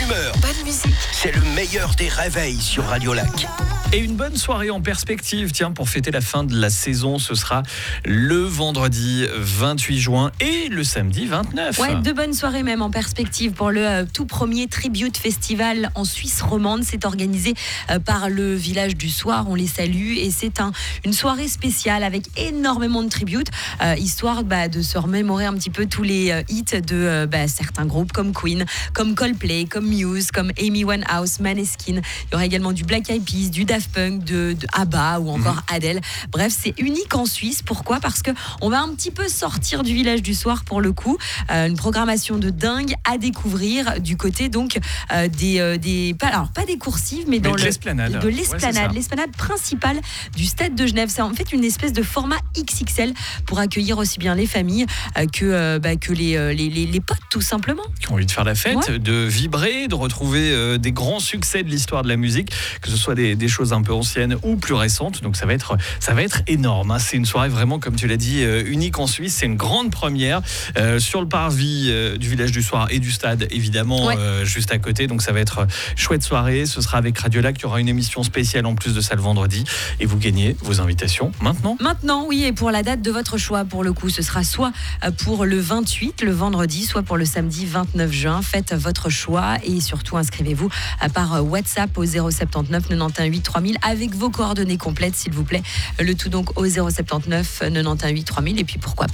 humeur, Bonne musique. c'est le meilleur des réveils sur Radio Lac. Et une bonne soirée en perspective, tiens, pour fêter la fin de la saison, ce sera le vendredi 28 juin et le samedi 29. Ouais, deux bonnes soirées même en perspective pour le tout premier Tribute Festival en Suisse romande. C'est organisé par le Village du Soir, on les salue, et c'est une soirée spéciale avec énormément de tributes, histoire de se remémorer un petit peu tous les hits de certains groupes comme Queen, comme Coldplay, comme Muse, comme Amy Winehouse, Maneskin. Il y aura également du Black Eyed Peas, du Daft Punk, de ABBA ou encore Adele. Bref, c'est unique en Suisse. Pourquoi ? Parce qu'on va un petit peu sortir du Village du Soir pour le coup. Une programmation de dingue à découvrir du côté donc pas des coursives, mais de l'esplanade. De l'esplanade, l'esplanade principale du Stade de Genève. C'est en fait une espèce de format XXL pour accueillir aussi bien les familles que les potes tout simplement. Qui ont envie de faire la fête, de vibrer, de retrouver des grands succès de l'histoire de la musique, que ce soit des choses un peu anciennes ou plus récentes. Donc ça va être énorme. Hein. C'est une soirée vraiment, comme tu l'as dit, unique en Suisse. C'est une grande première sur le parvis du Village du Soir et du stade, évidemment, juste à côté. Donc ça va être chouette soirée. Ce sera avec Radio Lac. Il y aura une émission spéciale en plus de ça le vendredi. Et vous gagnez vos invitations maintenant. Maintenant, oui. Et pour la date de votre choix, pour le coup, ce sera soit pour le 28, le vendredi, soit pour le samedi 29 juin. Faites votre choix et surtout inscrivez-vous par WhatsApp au 079 91 3000 avec vos coordonnées complètes, s'il vous plaît. Le tout donc au 079 91 3000. Et puis pourquoi pas